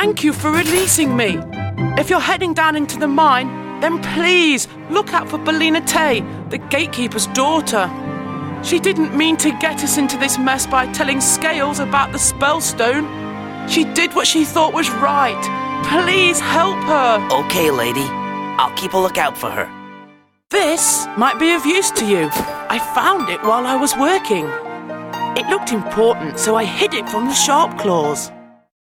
Thank you for releasing me. If you're heading down into the mine, then please look out for Bellina Tay, the gatekeeper's daughter. She didn't mean to get us into this mess by telling Scales about the Spellstone. She did what she thought was right. Please help her. Okay, lady. I'll keep a lookout for her. This might be of use to you. I found it while I was working. It looked important, so I hid it from the Sharpclaws.